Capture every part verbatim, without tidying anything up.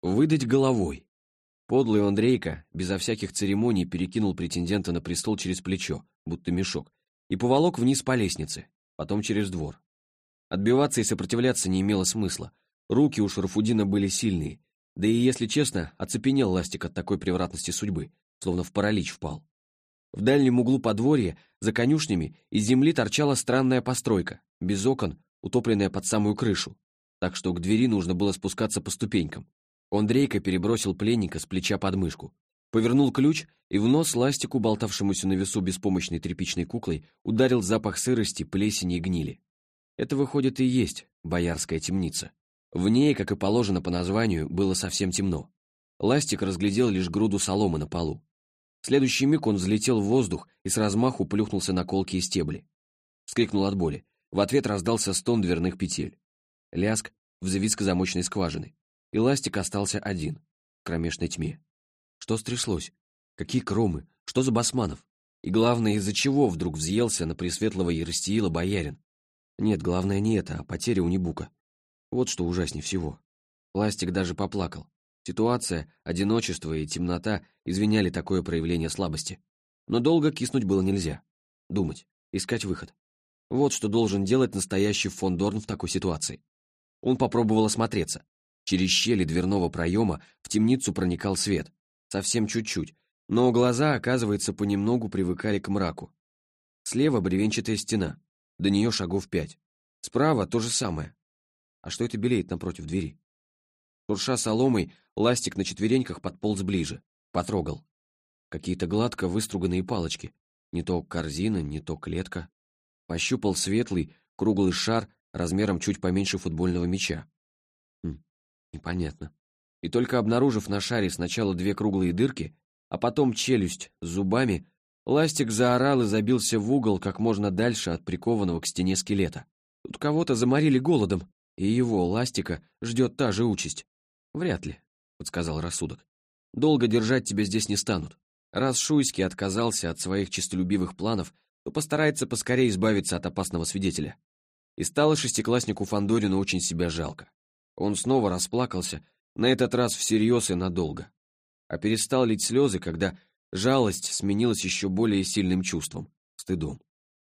Выдать головой. Подлый Андрейка безо всяких церемоний перекинул претендента на престол через плечо, будто мешок, и поволок вниз по лестнице, потом через двор. Отбиваться и сопротивляться не имело смысла. Руки у Шарафуддина были сильные, да и, если честно, оцепенел Ластик от такой превратности судьбы, словно в паралич впал. В дальнем углу подворья, за конюшнями, из земли торчала странная постройка, без окон, утопленная под самую крышу, так что к двери нужно было спускаться по ступенькам. Андрейка перебросил пленника с плеча под мышку, повернул ключ, и в нос Ластику, болтавшемуся на весу беспомощной тряпичной куклой, ударил запах сырости, плесени и гнили. Это, выходит, и есть боярская темница. В ней, как и положено по названию, было совсем темно. Ластик разглядел лишь груду соломы на полу. В следующий миг он взлетел в воздух и с размаху плюхнулся на колкие стебли. Вскрикнул от боли. В ответ раздался стон дверных петель. Лязг взвизг замочной скважины. И Ластик остался один, в кромешной тьме. Что стряслось? Какие кромы? Что за Басманов? И главное, из-за чего вдруг взъелся на пресветлого Еростиила боярин? Нет, главное не это, а потеря у Небука. Вот что ужаснее всего. Ластик даже поплакал. Ситуация, одиночество и темнота извиняли такое проявление слабости. Но долго киснуть было нельзя. Думать, искать выход. Вот что должен делать настоящий фон Дорн в такой ситуации. Он попробовал осмотреться. Через щели дверного проема в темницу проникал свет. Совсем чуть-чуть, но глаза, оказывается, понемногу привыкали к мраку. Слева бревенчатая стена, до нее шагов пять. Справа то же самое. А что это белеет напротив двери? Шурша соломой, Ластик на четвереньках подполз ближе, потрогал. Какие-то гладко выструганные палочки. Не то корзина, не то клетка. Пощупал светлый, круглый шар размером чуть поменьше футбольного мяча. Хм, непонятно. И только обнаружив на шаре сначала две круглые дырки, а потом челюсть с зубами, Ластик заорал и забился в угол как можно дальше от прикованного к стене скелета. Тут кого-то заморили голодом, и его, Ластика, ждет та же участь. Вряд ли, подсказал рассудок. Долго держать тебя здесь не станут. Раз Шуйский отказался от своих честолюбивых планов, то постарается поскорее избавиться от опасного свидетеля. И стало шестикласснику Фандорину очень себя жалко. Он снова расплакался, на этот раз всерьез и надолго. А перестал лить слезы, когда жалость сменилась еще более сильным чувством — стыдом.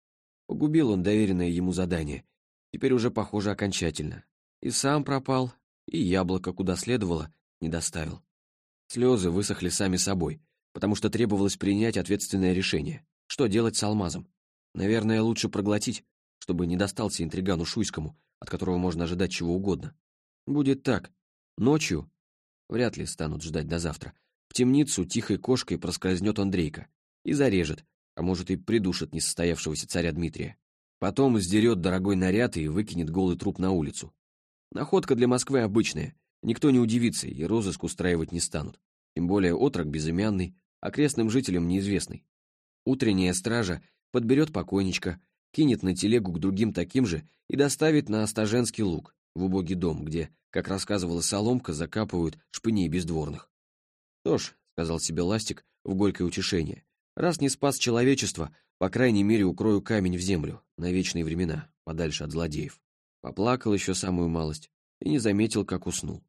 Погубил он доверенное ему задание, теперь уже, похоже, окончательно. И сам пропал, и яблоко, куда следовало, не доставил. Слезы высохли сами собой, потому что требовалось принять ответственное решение. Что делать с алмазом? Наверное, лучше проглотить, чтобы не достался интригану Шуйскому, от которого можно ожидать чего угодно. Будет так. Ночью, вряд ли станут ждать до завтра, в темницу тихой кошкой проскользнет Андрейка и зарежет, а может и придушит несостоявшегося царя Дмитрия. Потом сдерет дорогой наряд и выкинет голый труп на улицу. Находка для Москвы обычная, никто не удивится и розыск устраивать не станут. Тем более отрок безымянный, окрестным жителям неизвестный. Утренняя стража подберет покойничка, кинет на телегу к другим таким же и доставит на Остаженский луг, в убогий дом, где, как рассказывала Соломка, закапывают шпыней бездворных. «Что ж», — сказал себе Ластик в горькое утешение, «раз не спас человечество, по крайней мере укрою камень в землю на вечные времена, подальше от злодеев». Поплакал еще самую малость и не заметил, как уснул.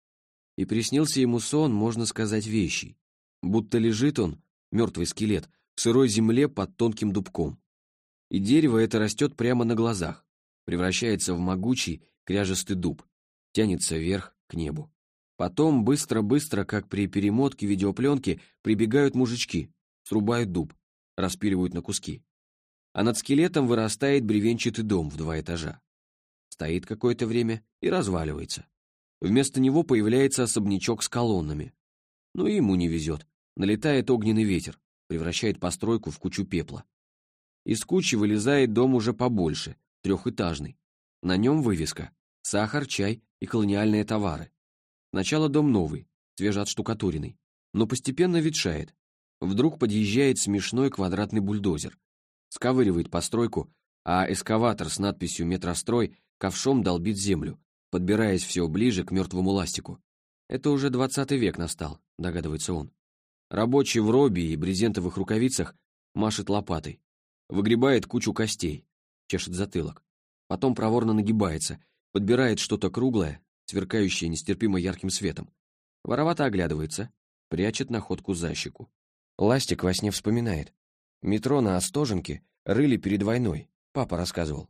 И приснился ему сон, можно сказать, вещий, будто лежит он, мертвый скелет, в сырой земле под тонким дубком. И дерево это растет прямо на глазах, превращается в могучий, кряжестый дуб, тянется вверх к небу. Потом быстро-быстро, как при перемотке видеопленки, прибегают мужички, срубают дуб, распиливают на куски. А над скелетом вырастает бревенчатый дом в два этажа. Стоит какое-то время и разваливается. Вместо него появляется особнячок с колоннами. Но и ему не везет. Налетает огненный ветер, превращает постройку в кучу пепла. Из кучи вылезает дом уже побольше, трехэтажный. На нем вывеска «Сахар, чай и колониальные товары». Сначала дом новый, свежеотштукатуренный, но постепенно ветшает. Вдруг подъезжает смешной квадратный бульдозер, сковыривает постройку, а эскаватор с надписью «Метрострой» ковшом долбит землю, подбираясь все ближе к мертвому Ластику. Это уже двадцатый век настал, догадывается он. Рабочий в робе и брезентовых рукавицах машет лопатой, выгребает кучу костей, чешет затылок. Потом проворно нагибается, подбирает что-то круглое, сверкающее нестерпимо ярким светом. Воровато оглядывается, прячет находку за щеку. Ластик во сне вспоминает. Метро на Остоженке рыли перед войной, папа рассказывал.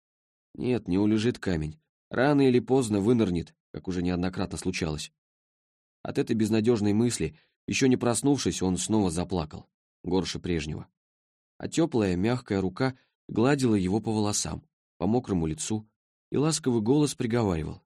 Нет, не улежит камень. Рано или поздно вынырнет, как уже неоднократно случалось. От этой безнадежной мысли, еще не проснувшись, он снова заплакал, горше прежнего. А теплая, мягкая рука гладила его по волосам, по мокрому лицу, и ласковый голос приговаривал.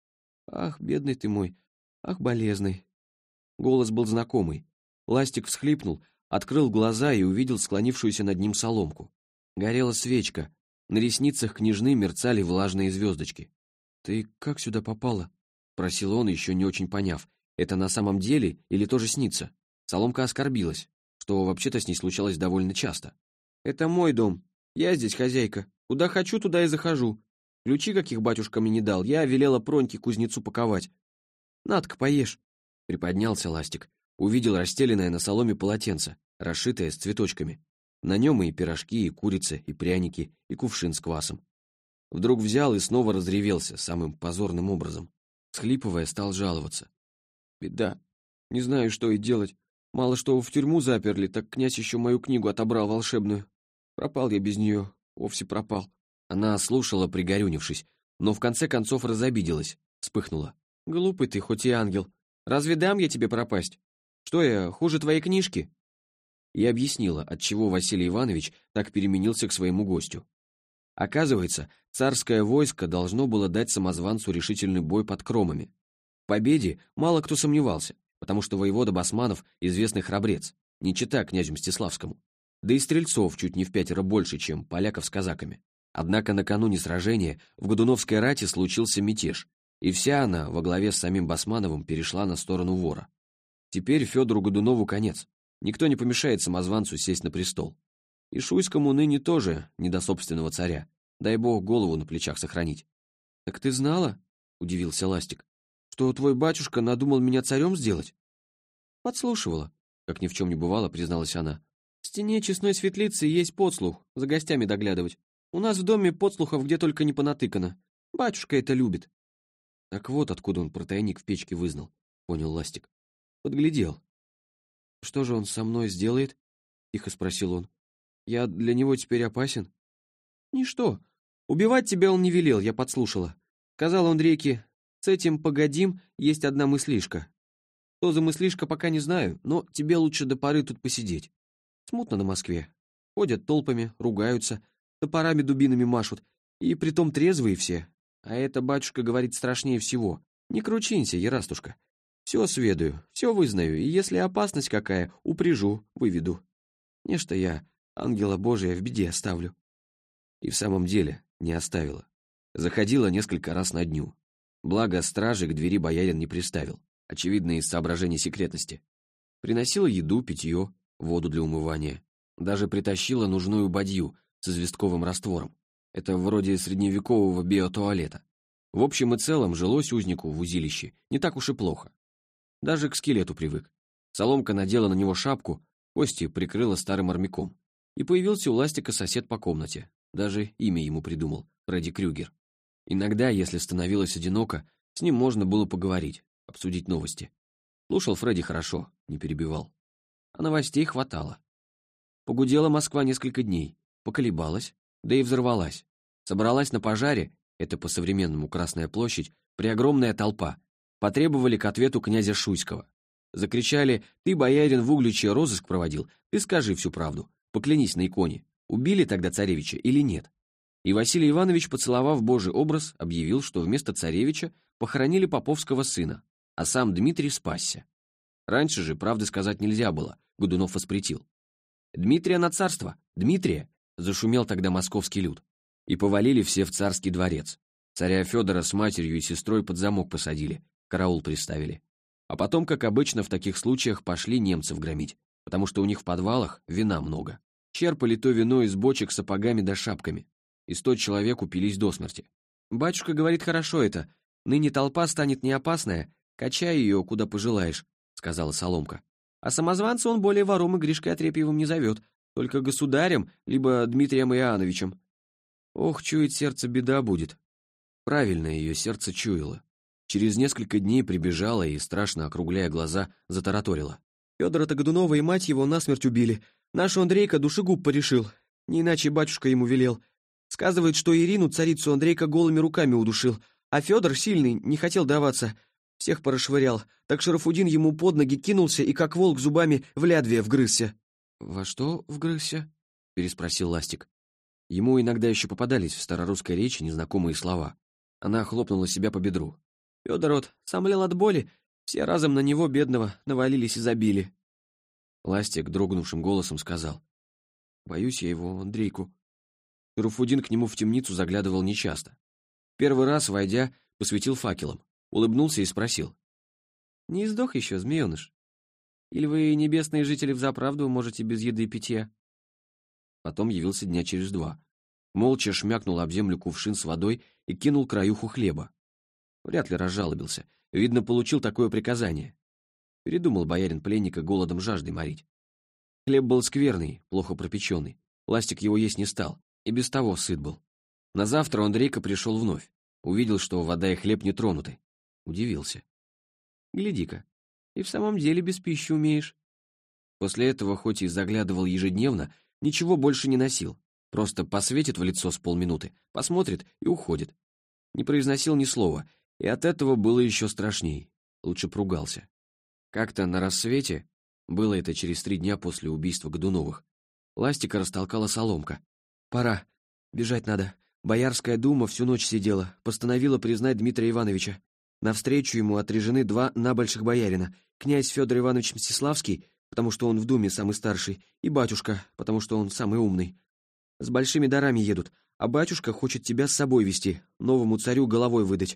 «Ах, бедный ты мой, ах, болезный». Голос был знакомый. Ластик всхлипнул, открыл глаза и увидел склонившуюся над ним соломку. Горела свечка, на ресницах княжны мерцали влажные звездочки. «Ты как сюда попала?» — просил он, еще не очень поняв. Это на самом деле или тоже снится? Соломка оскорбилась, что вообще-то с ней случалось довольно часто. «Это мой дом. Я здесь хозяйка. Куда хочу, туда и захожу. Ключи, каких батюшка мне не дал, я велела Проньке кузнецу паковать. На-ка, поешь». Приподнялся Ластик, увидел расстеленное на соломе полотенце, расшитое с цветочками. На нем и пирожки, и курица, и пряники, и кувшин с квасом. Вдруг взял и снова разревелся самым позорным образом. Схлипывая, стал жаловаться. «Беда. Не знаю, что и делать. Мало что в тюрьму заперли, так князь еще мою книгу отобрал волшебную. Пропал я без нее, вовсе пропал». Она слушала, пригорюнившись, но в конце концов разобиделась, вспыхнула. «Глупый ты, хоть и ангел. Разве дам я тебе пропасть? Что я, хуже твоей книжки?» И объяснила, отчего Василий Иванович так переменился к своему гостю. Оказывается, царское войско должно было дать самозванцу решительный бой под Кромами. В победе мало кто сомневался, потому что воевода Басманов — известный храбрец, не чета князю Мстиславскому. Да и стрельцов чуть не в пятеро больше, чем поляков с казаками. Однако накануне сражения в Годуновской рати случился мятеж, и вся она во главе с самим Басмановым перешла на сторону вора. Теперь Федору Годунову конец. Никто не помешает самозванцу сесть на престол. И Шуйскому ныне тоже не до собственного царя. Дай бог голову на плечах сохранить. «Так ты знала?» — удивился Ластик. «Что твой батюшка надумал меня царем сделать?» «Подслушивала», — как ни в чем не бывало, призналась она. «В стене честной светлицы есть подслух, за гостями доглядывать. У нас в доме подслухов где только не понатыкано. Батюшка это любит». «Так вот откуда он про тайник в печке вызнал», — понял Ластик. «Подглядел». «Что же он со мной сделает?» — тихо спросил он. «Я для него теперь опасен?» «Ничто. Убивать тебя он не велел, я подслушала. Сказал Андрейке, с этим погодим, есть одна мыслишка. Что за мыслишка, пока не знаю, но тебе лучше до поры тут посидеть. Смутно на Москве. Ходят толпами, ругаются, топорами дубинами машут, и притом трезвые все. А это, батюшка, говорит, страшнее всего. Не кручинься, ерастушка. Все сведаю, все вызнаю, и если опасность какая, упряжу, выведу. Нечто я ангела Божия в беде оставлю». И в самом деле не оставила. Заходила несколько раз на дню. Благо, стражи к двери боярин не приставил, очевидно, из соображений секретности. Приносила еду, питье, воду для умывания. Даже притащила нужную бадью с известковым раствором. Это вроде средневекового биотуалета. В общем и целом жилось узнику в узилище не так уж и плохо. Даже к скелету привык. Соломка надела на него шапку, кости прикрыла старым армяком. И появился у Ластика сосед по комнате. Даже имя ему придумал — Фредди Крюгер. Иногда, если становилось одиноко, с ним можно было поговорить, обсудить новости. Слушал Фредди хорошо, не перебивал. А новостей хватало. Погудела Москва несколько дней, поколебалась, да и взорвалась. Собралась на пожаре, это по-современному Красная площадь, преогромная толпа. Потребовали к ответу князя Шуйского. Закричали: «Ты, боярин, в Угличе розыск проводил, ты скажи всю правду, поклянись на иконе, убили тогда царевича или нет?» И Василий Иванович, поцеловав Божий образ, объявил, что вместо царевича похоронили поповского сына, а сам Дмитрий спасся. Раньше же правды сказать нельзя было, Годунов воспретил. «Дмитрия на царство! Дмитрия!» — зашумел тогда московский люд. И повалили все в царский дворец. Царя Федора с матерью и сестрой под замок посадили, караул приставили. А потом, как обычно в таких случаях, пошли немцев громить, потому что у них в подвалах вина много. Черпали то вино из бочек сапогами да шапками. И сто человек упились до смерти. «Батюшка говорит, хорошо это. Ныне толпа станет неопасная, качай ее, куда пожелаешь», — сказала Соломка. «А самозванца он более вором и Гришкой Отрепьевым не зовет, только государем, либо Дмитрием Иоанновичем». Ох, чует сердце, беда будет. Правильно ее сердце чуяло. Через несколько дней прибежала и, страшно округляя глаза, затараторила. Федора-то Годунова и мать его насмерть убили. Наш Андрейка душегуб порешил. Не иначе батюшка ему велел. Сказывает, что Ирину, царицу, Андрейка голыми руками удушил, а Федор, сильный, не хотел даваться. Всех порасшвырял. Так Шарафудин ему под ноги кинулся и как волк зубами в лядве вгрызся. «Во что вгрызся?» — переспросил Ластик. Ему иногда еще попадались в старорусской речи незнакомые слова. Она хлопнула себя по бедру. Федор вот сомлел от боли, все разом на него, бедного, навалились и забили. Ластик дрогнувшим голосом сказал. «Боюсь я его, Андрейку». Шарафудин к нему в темницу заглядывал нечасто. Первый раз, войдя, посветил факелом, улыбнулся и спросил. «Не сдох еще, змееныш? Или вы, небесные жители, взаправду можете без еды и питья?» Потом явился дня через два. Молча шмякнул об землю кувшин с водой и кинул краюху хлеба. Вряд ли разжалобился. Видно, получил такое приказание. Передумал боярин пленника голодом жаждой морить. Хлеб был скверный, плохо пропеченный. Ластик его есть не стал, и без того сыт был. На завтра Андрейка пришел вновь. Увидел, что вода и хлеб не тронуты. Удивился. «Гляди-ка, и в самом деле без пищи умеешь». После этого, хоть и заглядывал ежедневно, ничего больше не носил. Просто посветит в лицо с полминуты, посмотрит и уходит. Не произносил ни слова, и от этого было еще страшней. Лучше поругался. Как-то на рассвете, было это через три дня после убийства Годуновых, Ластика растолкала соломка. «Пора, бежать надо. Боярская дума всю ночь сидела, постановила признать Дмитрия Ивановича. Навстречу ему отряжены два набольших боярина, князь Федор Иванович Мстиславский, потому что он в думе самый старший, и батюшка, потому что он самый умный. С большими дарами едут, а батюшка хочет тебя с собой вести, новому царю головой выдать».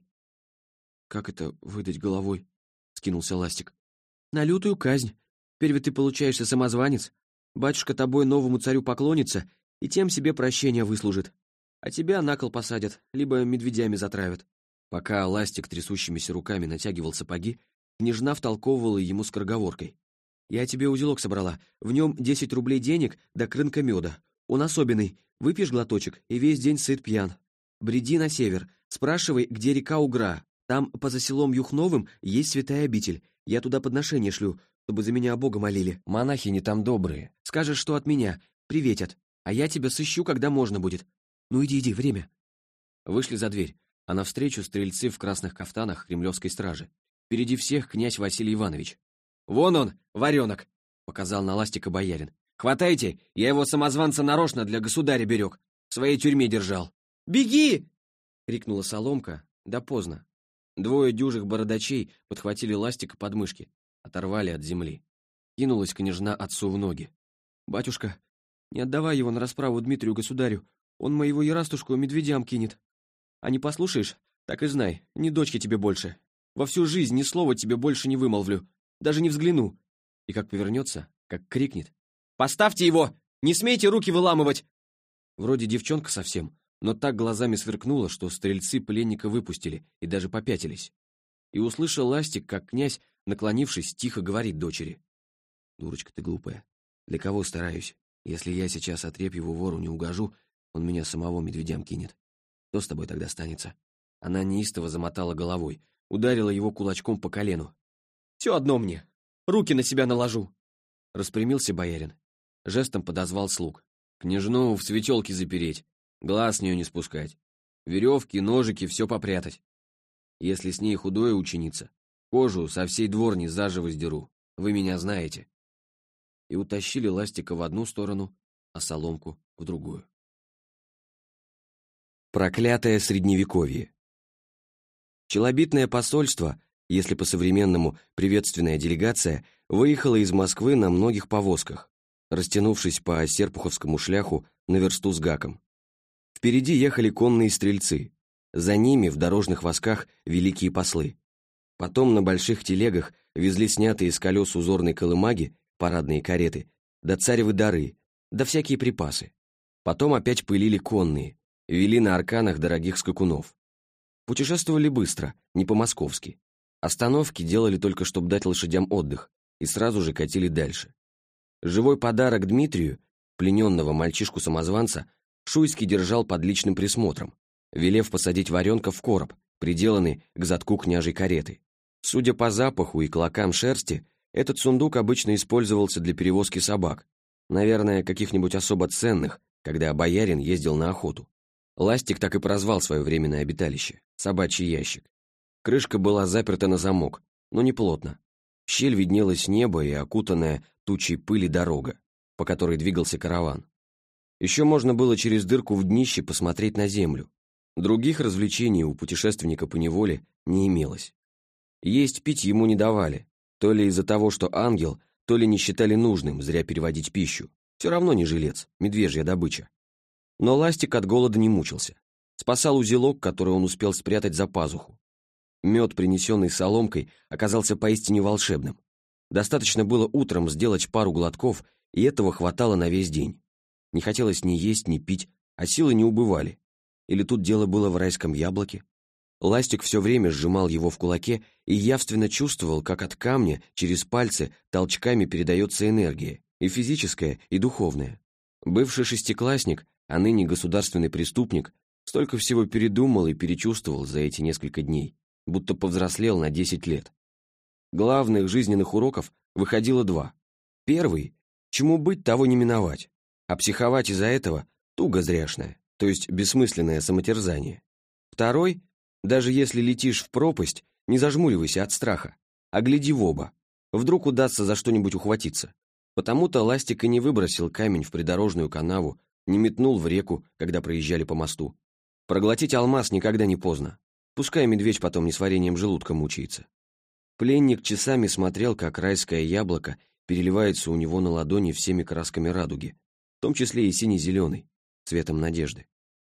«Как это выдать головой?» — скинулся Ластик. «На лютую казнь. Теперь ведь ты получаешься самозванец. Батюшка тобой новому царю поклонится и тем себе прощения выслужит. А тебя на кол посадят, либо медведями затравят». Пока Ластик трясущимися руками натягивал сапоги, княжна втолковывала ему скороговоркой. «Я тебе узелок собрала, в нем десять рублей денег да крынка меда. Он особенный, выпьешь глоточек и весь день сыт пьян. Бреди на север, спрашивай, где река Угра. Там, поза селом Юхновым, есть святая обитель. Я туда подношение шлю, чтобы за меня Бога молили. Монахини там добрые. Скажешь, что от меня, приветят, а я тебя сыщу, когда можно будет. Ну иди, иди, время». Вышли за дверь, а навстречу стрельцы в красных кафтанах кремлевской стражи. Впереди всех князь Василий Иванович. «Вон он, варенок!» — показал на Ластика боярин. «Хватайте, я его самозванца нарочно для государя берег, в своей тюрьме держал». «Беги!» — крикнула соломка, да поздно. Двое дюжих бородачей подхватили Ластика под мышки, оторвали от земли. Кинулась княжна отцу в ноги. «Батюшка, не отдавай его на расправу Дмитрию государю, он моего ярастушку медведям кинет. А не послушаешь, так и знай, ни дочки тебе больше. Во всю жизнь ни слова тебе больше не вымолвлю, даже не взгляну». И как повернется, как крикнет. «Поставьте его! Не смейте руки выламывать!» Вроде девчонка совсем, но так глазами сверкнуло, что стрельцы пленника выпустили и даже попятились. И услышал Ластик, как князь, наклонившись, тихо говорит дочери. «Дурочка ты глупая, для кого стараюсь? Если я сейчас отрепьеву вору не угожу, он меня самого медведям кинет. Что с тобой тогда станется?» Она неистово замотала головой, ударила его кулачком по колену. «Все одно мне, руки на себя наложу!» Распрямился боярин, жестом подозвал слуг. «Княжну в светелке запереть, глаз с нее не спускать, веревки, ножики, все попрятать. Если с ней худое ученица, кожу со всей дворни заживо сдеру, вы меня знаете». И утащили Ластика в одну сторону, а соломку в другую. Проклятое средневековье. Челобитное посольство, если по-современному приветственная делегация, выехала из Москвы на многих повозках, растянувшись по Серпуховскому шляху на версту с гаком. Впереди ехали конные стрельцы, за ними в дорожных восках великие послы. Потом на больших телегах везли снятые с колес узорной колымаги, парадные кареты, да царевы дары, да всякие припасы. Потом опять пылили конные, вели на арканах дорогих скакунов. Путешествовали быстро, не по-московски. Остановки делали только, чтобы дать лошадям отдых, и сразу же катили дальше. Живой подарок Дмитрию, плененного мальчишку-самозванца, Шуйский держал под личным присмотром, велев посадить варенка в короб приделанный к задку княжей кареты. Судя по запаху и клокам шерсти, этот сундук обычно использовался для перевозки собак, наверное, каких-нибудь особо ценных, когда боярин ездил на охоту. Ластик так и прозвал свое временное обиталище — собачий ящик. Крышка была заперта на замок, но не плотно. В щель виднелось небо и окутанная тучей пыли дорога, по которой двигался караван. Еще можно было через дырку в днище посмотреть на землю. Других развлечений у путешественника по неволе не имелось. Есть пить ему не давали, то ли из-за того, что ангел, то ли не считали нужным зря переводить пищу. Все равно не жилец, медвежья добыча. Но Ластик от голода не мучился. Спасал узелок, который он успел спрятать за пазуху. Мед, принесенный соломкой, оказался поистине волшебным. Достаточно было утром сделать пару глотков, и этого хватало на весь день. Не хотелось ни есть, ни пить, а силы не убывали. Или тут дело было в райском яблоке? Ластик все время сжимал его в кулаке и явственно чувствовал, как от камня через пальцы толчками передается энергия, и физическая, и духовная. Бывший шестиклассник, а ныне государственный преступник, столько всего передумал и перечувствовал за эти несколько дней, будто повзрослел на десять лет. Главных жизненных уроков выходило два. Первый — чему быть, того не миновать, а психовать из-за этого — туго зряшное, то есть бессмысленное самотерзание. Второй — даже если летишь в пропасть, не зажмуривайся от страха, а гляди в оба. Вдруг удастся за что-нибудь ухватиться. Потому-то Ластик и не выбросил камень в придорожную канаву, не метнул в реку, когда проезжали по мосту. Проглотить алмаз никогда не поздно. Пускай медведь потом не с вареньем желудка мучается. Пленник часами смотрел, как райское яблоко переливается у него на ладони всеми красками радуги, в том числе и сине-зеленый, цветом надежды.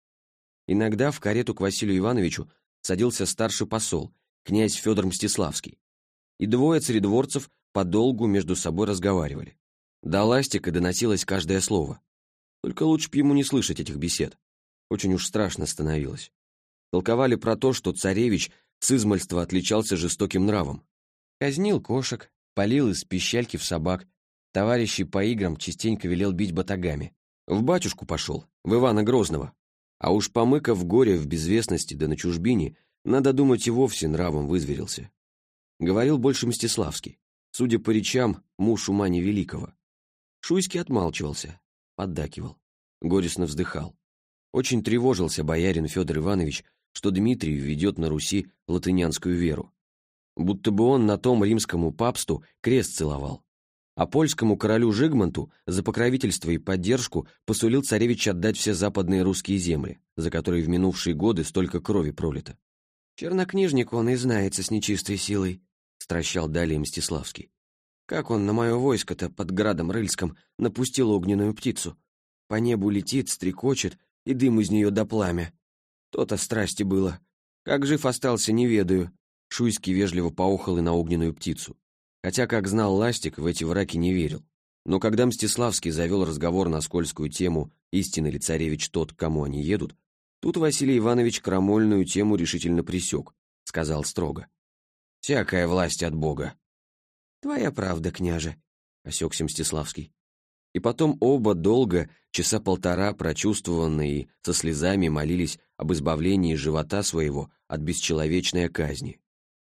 Иногда в карету к Василию Ивановичу садился старший посол, князь Федор Мстиславский, и двое царедворцев подолгу между собой разговаривали. До Ластика доносилось каждое слово. Только лучше б ему не слышать этих бесед. Очень уж страшно становилось. Толковали про то, что царевич с измальства отличался жестоким нравом. Казнил кошек, палил из пищальки в собак, товарищей по играм частенько велел бить батагами. В батюшку пошел, в Ивана Грозного. А уж помыка в горе, в безвестности да на чужбине, надо думать, и вовсе нравом вызверился. Говорил больше Мстиславский. Судя по речам, муж ума невеликого. Шуйский отмалчивался, поддакивал, горестно вздыхал. Очень тревожился боярин Федор Иванович, что Дмитрий введет на Руси латынянскую веру. Будто бы он на том римскому папству крест целовал. А польскому королю Жигмонту за покровительство и поддержку посулил царевич отдать все западные русские земли, за которые в минувшие годы столько крови пролито. «Чернокнижник он и знается с нечистой силой», — стращал далее Мстиславский. «Как он на мое войско-то под градом Рыльском напустил огненную птицу? По небу летит, стрекочет, и дым из нее до пламя. То-то страсти было. Как жив остался, не ведаю». Шуйский вежливо поохал и на огненную птицу. Хотя, как знал Ластик, в эти враки не верил. Но когда Мстиславский завел разговор на скользкую тему «Истинный ли царевич тот, к кому они едут?», тут Василий Иванович крамольную тему решительно пресек, сказал строго. «Всякая власть от Бога». «Твоя правда, княже», — осекся Мстиславский. И потом оба долго, часа полтора прочувствованные и со слезами молились об избавлении живота своего от бесчеловечной казни.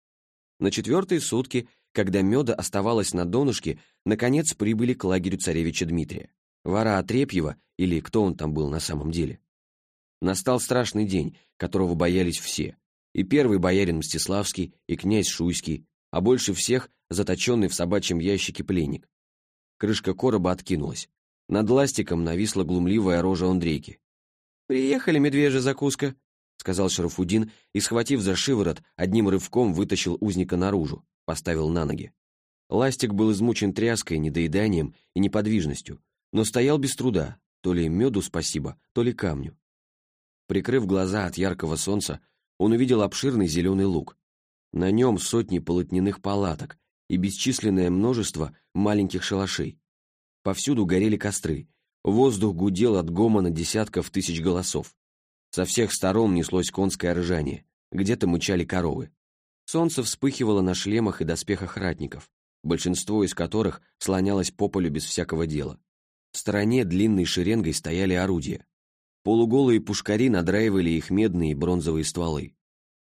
На четвертые сутки, когда меда оставалось на донышке, наконец прибыли к лагерю царевича Дмитрия, вора Отрепьева, или кто он там был на самом деле. Настал страшный день, которого боялись все, и первый боярин Мстиславский, и князь Шуйский, а больше всех заточенный в собачьем ящике пленник. Крышка короба откинулась. Над Ластиком нависла глумливая рожа Андрейки. «Приехали, медвежья закуска», — сказал Шарафудин и, схватив за шиворот, одним рывком вытащил узника наружу, поставил на ноги. Ластик был измучен тряской, недоеданием и неподвижностью, но стоял без труда, то ли меду спасибо, то ли камню. Прикрыв глаза от яркого солнца, он увидел обширный зеленый луг. На нем сотни полотняных палаток и бесчисленное множество маленьких шалашей. Повсюду горели костры, воздух гудел от гомона десятков тысяч голосов. Со всех сторон неслось конское ржание, где-то мычали коровы. Солнце вспыхивало на шлемах и доспехах ратников, большинство из которых слонялось по полю без всякого дела. В стороне длинной шеренгой стояли орудия. Полуголые пушкари надраивали их медные и бронзовые стволы.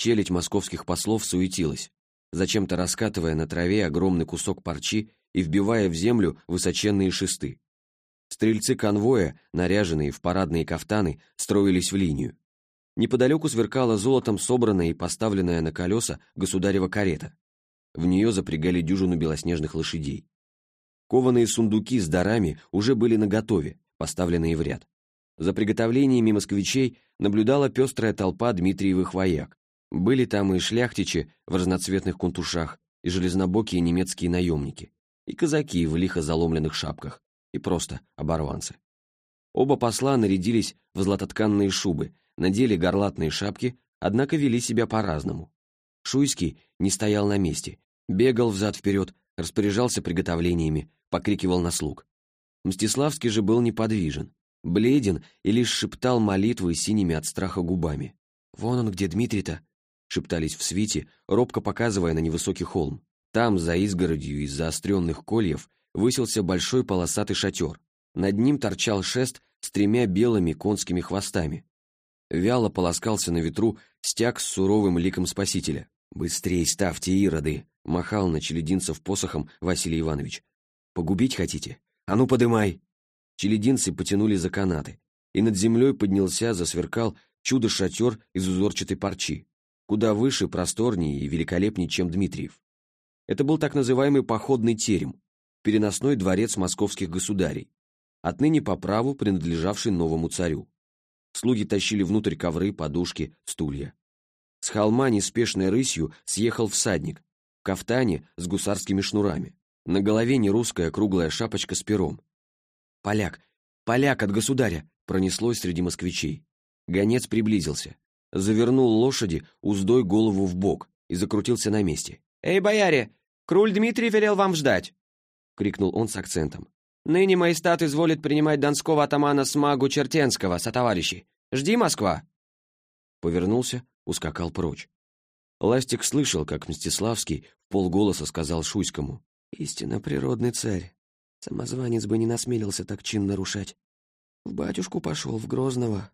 Челядь московских послов суетилась, зачем-то раскатывая на траве огромный кусок парчи и вбивая в землю высоченные шесты. Стрельцы конвоя, наряженные в парадные кафтаны, строились в линию. Неподалеку сверкала золотом собранная и поставленная на колеса государева карета. В нее запрягали дюжину белоснежных лошадей. Кованые сундуки с дарами уже были наготове, поставленные в ряд. За приготовлениями москвичей наблюдала пестрая толпа Дмитриевых вояк. Были там и шляхтичи в разноцветных кунтушах, и железнобокие немецкие наемники, и казаки в лихо заломленных шапках, и просто оборванцы. Оба посла нарядились в златотканные шубы, надели горлатные шапки, однако вели себя по-разному. Шуйский не стоял на месте, бегал взад-вперед, распоряжался приготовлениями, покрикивал на слуг. Мстиславский же был неподвижен, бледен и лишь шептал молитвы синими от страха губами. «Вон он где, Дмитрий-то!» — шептались в свите, робко показывая на невысокий холм. Там, за изгородью из заостренных кольев, высился большой полосатый шатер. Над ним торчал шест с тремя белыми конскими хвостами. Вяло полоскался на ветру стяг с суровым ликом спасителя. «Быстрей ставьте, ироды!» — махал на челядинцев посохом Василий Иванович. «Погубить хотите? А ну, подымай!» Челядинцы потянули за канаты, и над землей поднялся, засверкал чудо-шатер из узорчатой парчи, куда выше, просторнее и великолепнее, чем Дмитриев. Это был так называемый походный терем, переносной дворец московских государей, отныне по праву принадлежавший новому царю. Слуги тащили внутрь ковры, подушки, стулья. С холма неспешной рысью съехал всадник, в кафтане с гусарскими шнурами, на голове нерусская круглая шапочка с пером. «Поляк! Поляк от государя!» пронеслось среди москвичей. Гонец приблизился, завернул лошади уздой голову в бок и закрутился на месте. «Эй, бояре! Круль Дмитрий велел вам ждать!» — крикнул он с акцентом. «Ныне майстат изволит принимать донского атамана Смагу Чертенского, сотоварищи. Жди, Москва!» Повернулся, ускакал прочь. Ластик слышал, как Мстиславский в полголоса сказал Шуйскому: «Истинно природный царь. Самозванец бы не насмелился так чин нарушать. В батюшку пошел, в Грозного.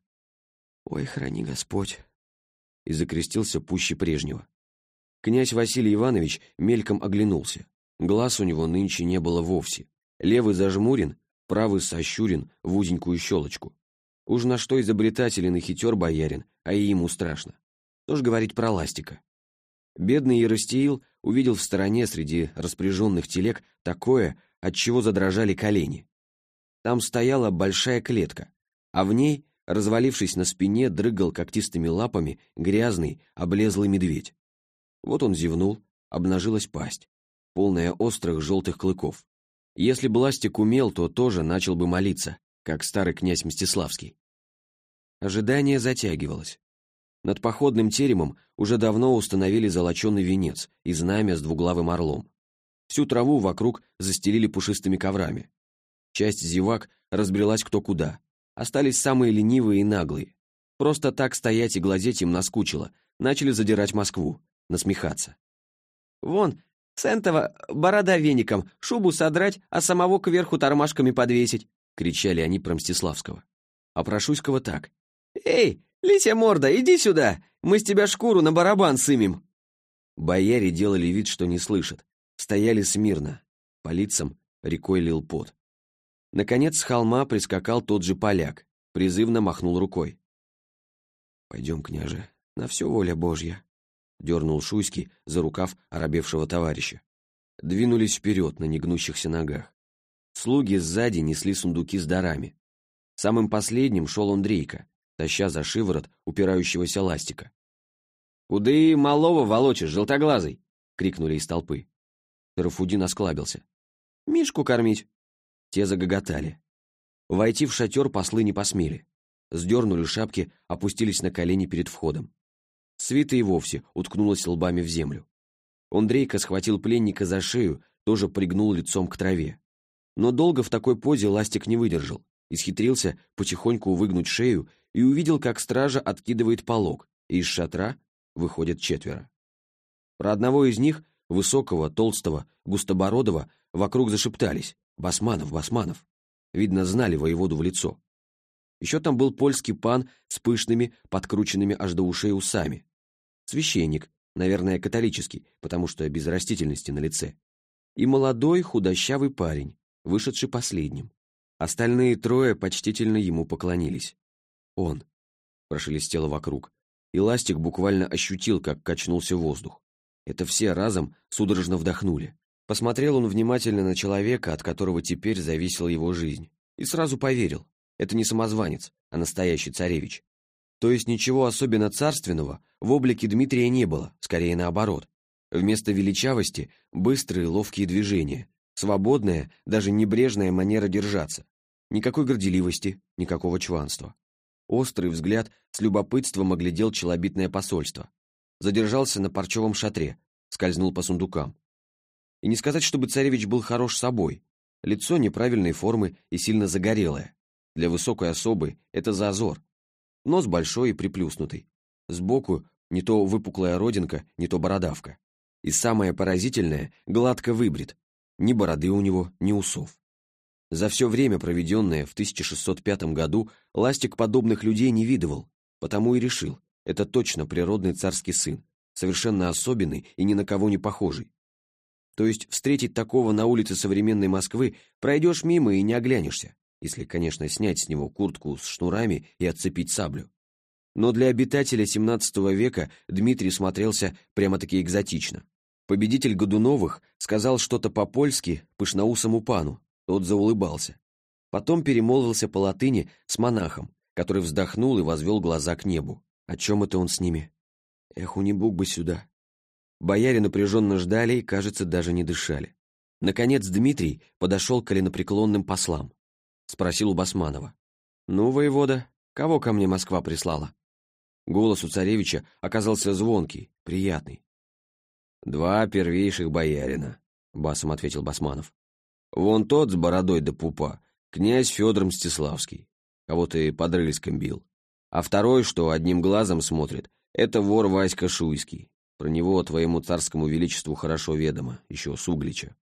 Ой, храни Господь!» И закрестился пуще прежнего. Князь Василий Иванович мельком оглянулся. Глаз у него нынче не было вовсе. Левый зажмурен, правый сощурен в узенькую щелочку. Уж на что изобретателен и хитер боярин, а и ему страшно. Что ж говорить про Ластика? Бедный Еростиил увидел в стороне среди распряженных телег такое, от чего задрожали колени. Там стояла большая клетка, а в ней, развалившись на спине, дрыгал когтистыми лапами грязный, облезлый медведь. Вот он зевнул, обнажилась пасть, полная острых желтых клыков. Если бы Ластик умел, то тоже начал бы молиться, как старый князь Мстиславский. Ожидание затягивалось. Над походным теремом уже давно установили золоченый венец и знамя с двуглавым орлом. Всю траву вокруг застелили пушистыми коврами. Часть зевак разбрелась кто куда. Остались самые ленивые и наглые. Просто так стоять и глазеть им наскучило. Начали задирать Москву, насмехаться. «Вон, с энтова борода веником, шубу содрать, а самого кверху тормашками подвесить», — кричали они про Мстиславского. А про Шуйского так: «Эй, лися морда, иди сюда, мы с тебя шкуру на барабан сымем». Бояре делали вид, что не слышат, стояли смирно, по лицам рекой лил пот. Наконец с холма прискакал тот же поляк, призывно махнул рукой. «Пойдем, княже, на все воля Божья», — дернул Шуйский за рукав оробевшего товарища. Двинулись вперед на негнущихся ногах. Слуги сзади несли сундуки с дарами. Самым последним шел Андрейка, таща за шиворот упирающегося Ластика. «Куды малого волочишь, желтоглазый?» — крикнули из толпы. Тарафудин осклабился. «Мишку кормить». Те загоготали. Войти в шатер послы не посмели. Сдернули шапки, опустились на колени перед входом. Свита и вовсе уткнулась лбами в землю. Андрейка схватил пленника за шею, тоже пригнул лицом к траве. Но долго в такой позе Ластик не выдержал, исхитрился потихоньку выгнуть шею и увидел, как стража откидывает полог, и из шатра выходят четверо. Про одного из них, высокого, толстого, густобородого, вокруг зашептались: «Басманов, Басманов!» Видно, знали воеводу в лицо. Еще там был польский пан с пышными, подкрученными аж до ушей усами. священник, наверное, католический, потому что без растительности на лице, и молодой худощавый парень, вышедший последним. Остальные трое почтительно ему поклонились. «Он», — прошелестело вокруг, и Ластик буквально ощутил, как качнулся воздух. Это все разом судорожно вдохнули. Посмотрел он внимательно на человека, от которого теперь зависела его жизнь, и сразу поверил. Это не самозванец, а настоящий царевич. То есть ничего особенно царственного в облике Дмитрия не было, скорее наоборот. Вместо величавости — быстрые ловкие движения, свободная, даже небрежная манера держаться. Никакой горделивости, никакого чванства. Острый взгляд с любопытством оглядел челобитное посольство. Задержался на парчевом шатре, скользнул по сундукам. И не сказать, чтобы царевич был хорош собой. Лицо неправильной формы и сильно загорелое. Для высокой особы это зазор. Нос большой и приплюснутый. Сбоку не то выпуклая родинка, не то бородавка. И самое поразительное — гладко выбрит. Ни бороды у него, ни усов. За все время, проведенное в тысяча шестьсот пятом году, Ластик подобных людей не видывал, потому и решил, это точно природный царский сын, совершенно особенный и ни на кого не похожий. То есть встретить такого на улице современной Москвы пройдешь мимо и не оглянешься, если, конечно, снять с него куртку с шнурами и отцепить саблю. Но для обитателя семнадцатого века Дмитрий смотрелся прямо-таки экзотично. Победитель Годуновых сказал что-то по-польски пышноусому пану, тот заулыбался. Потом перемолвился по латыни с монахом, который вздохнул и возвел глаза к небу. О чем это он с ними? Эх, унибук бы сюда. Бояре напряженно ждали и, кажется, даже не дышали. Наконец Дмитрий подошел к коленопреклонным послам. Спросил у Басманова. «Ну, воевода, кого ко мне Москва прислала?» Голос у царевича оказался звонкий, приятный. «Два первейших боярина», — басом ответил Басманов. «Вон тот с бородой до пупа, князь Федор Мстиславский, кого ты под рыльском бил. А второй, что одним глазом смотрит, это вор Васька Шуйский. Про него твоему царскому величеству хорошо ведомо, еще с Углича».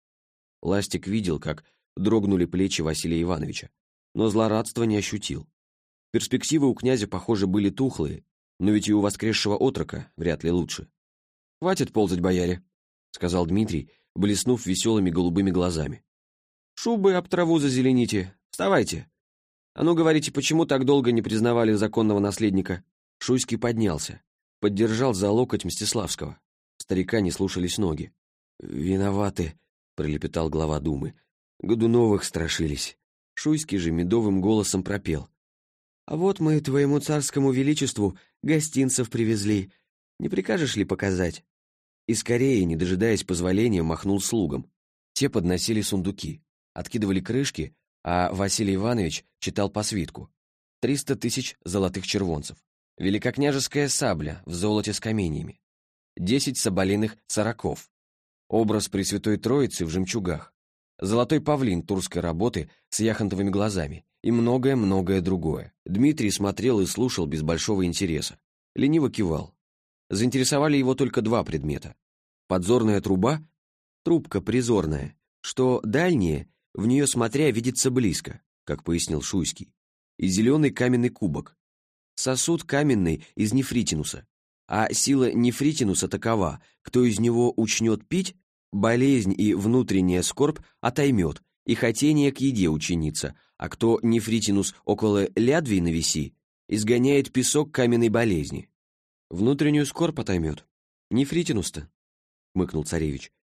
Ластик видел, как дрогнули плечи Василия Ивановича, но злорадства не ощутил. Перспективы у князя, похоже, были тухлые, но ведь и у воскресшего отрока вряд ли лучше. «Хватит ползать, бояре», — сказал Дмитрий, блеснув веселыми голубыми глазами. «Шубы об траву зазелените, вставайте. А ну, говорите, почему так долго не признавали законного наследника?» Шуйский поднялся, поддержал за локоть Мстиславского. Старика не слушались ноги. «Виноваты», — пролепетал глава думы. «Годуновых страшились». Шуйский же медовым голосом пропел. «А вот мы твоему царскому величеству гостинцев привезли. Не прикажешь ли показать?» И скорее, не дожидаясь позволения, махнул слугам. Те подносили сундуки, откидывали крышки, а Василий Иванович читал по свитку. Триста тысяч золотых червонцев. Великокняжеская сабля в золоте с каменьями. Десять соболиных сороков. Образ Пресвятой Троицы в жемчугах. Золотой павлин турской работы с яхонтовыми глазами и многое-многое другое. Дмитрий смотрел и слушал без большого интереса. Лениво кивал. Заинтересовали его только два предмета. Подзорная труба, трубка призорная, что дальнее, в нее смотря видится близко, как пояснил Шуйский, и зеленый каменный кубок. Сосуд каменный из нефритинуса, а сила нефритинуса такова, кто из него учнет пить, болезнь и внутренняя скорбь отоймет, и хотение к еде учинится, а кто нефритинус около лядвей навеси, изгоняет песок каменной болезни. Внутреннюю скорбь отоймет. Нефритинус-то, мыкнул царевич.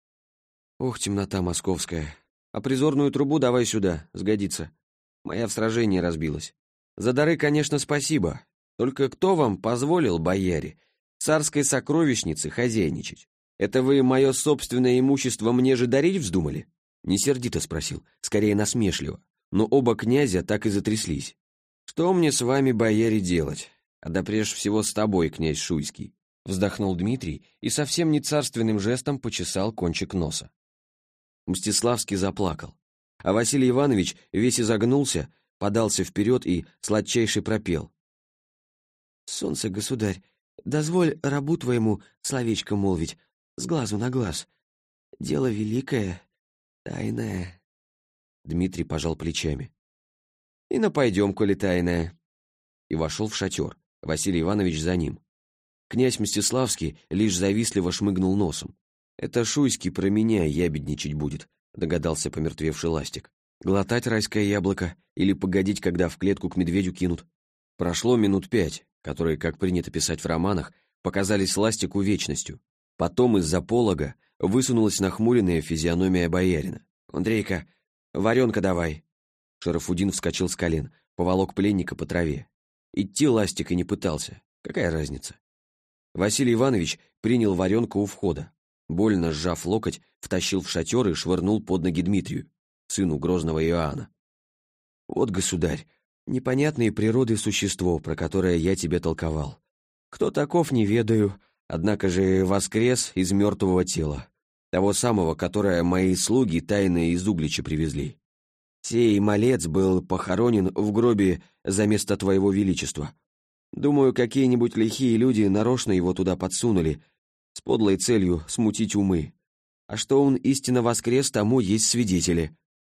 Ох, темнота московская. А призорную трубу давай сюда, сгодится. Моя в сражении разбилась. За дары, конечно, спасибо. Только кто вам позволил, бояре, царской сокровищнице хозяйничать? Это вы мое собственное имущество мне же дарить вздумали? Не сердито спросил, скорее насмешливо. Но оба князя так и затряслись. Что мне с вами, бояре, делать? А да прежде всего с тобой, князь Шуйский. Вздохнул Дмитрий и совсем не царственным жестом почесал кончик носа. Мстиславский заплакал, а Василий Иванович весь изогнулся, подался вперед и сладчайше пропел. «Солнце, государь, дозволь рабу твоему словечко молвить, с глазу на глаз. Дело великое, тайное». Дмитрий пожал плечами. «И напойдем, коли тайное». И вошел в шатер, Василий Иванович за ним. Князь Мстиславский лишь завистливо шмыгнул носом. «Это Шуйский про меня ябедничать будет», — догадался помертвевший Ластик. «Глотать райское яблоко или погодить, когда в клетку к медведю кинут?» Прошло минут пять, которые, как принято писать в романах, показались Ластику вечностью. Потом из-за полога высунулась нахмуренная физиономия боярина. «Андрейка, варенка давай!» Шарафудин вскочил с колен, поволок пленника по траве. Идти Ластик и не пытался. Какая разница? Василий Иванович принял варенку у входа. Больно сжав локоть, втащил в шатер и швырнул под ноги Дмитрию, сыну грозного Иоанна. «Вот, государь, непонятные природы существо, про которое я тебе толковал. Кто таков, не ведаю, однако же воскрес из мертвого тела, того самого, которое мои слуги тайно из Углича привезли. Сей малец был похоронен в гробе за место твоего величества. Думаю, какие-нибудь лихие люди нарочно его туда подсунули, с подлой целью смутить умы. А что он истинно воскрес, тому есть свидетели».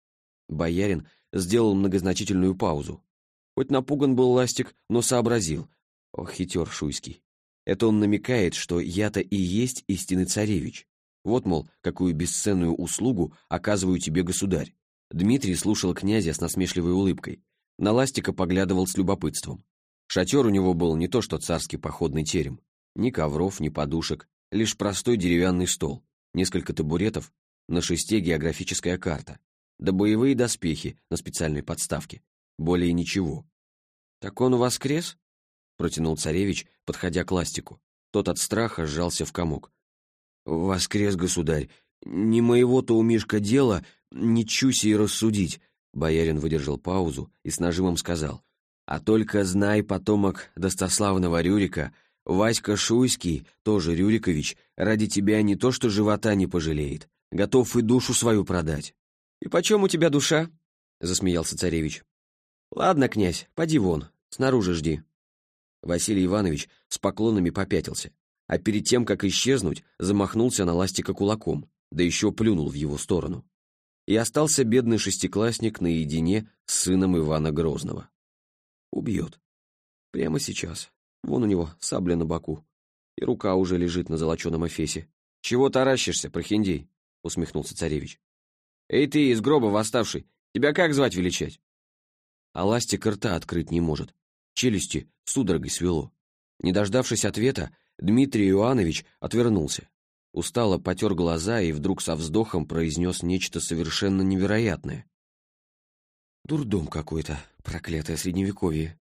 Боярин сделал многозначительную паузу. Хоть напуган был Ластик, но сообразил. Ох, хитер Шуйский. Это он намекает, что я-то и есть истинный царевич. Вот, мол, какую бесценную услугу оказываю тебе, государь. Дмитрий слушал князя с насмешливой улыбкой. На Ластика поглядывал с любопытством. Шатер у него был не то что царский походный терем. Ни ковров, ни подушек, лишь простой деревянный стол, несколько табуретов, на шесте географическая карта, да боевые доспехи на специальной подставке. Более ничего. «Так он воскрес?» — протянул царевич, подходя к Ластику. Тот от страха сжался в комок. «Воскрес, государь. Не моего-то у Мишка дела, не чусь и рассудить». Боярин выдержал паузу и с нажимом сказал. «А только знай, потомок достославного Рюрика, Васька Шуйский, тоже Рюрикович, ради тебя не то что живота не пожалеет, готов и душу свою продать». «И почем у тебя душа?» — засмеялся царевич. «Ладно, князь, поди вон, снаружи жди». Василий Иванович с поклонами попятился, а перед тем, как исчезнуть, замахнулся на Ластика кулаком, да еще плюнул в его сторону. И остался бедный шестиклассник наедине с сыном Ивана Грозного. Убьет. Прямо сейчас. Вон у него сабля на боку, и рука уже лежит на золоченом эфесе. «Чего таращишься, прохиндей?» — усмехнулся царевич. «Эй ты, из гроба восставший, тебя как звать величать?» А Ластик рта открыть не может. Челюсти судорогой свело. Не дождавшись ответа, Дмитрий Иоаннович отвернулся. Устало потер глаза и вдруг со вздохом произнес нечто совершенно невероятное. «Дурдом какой-то, проклятое средневековье.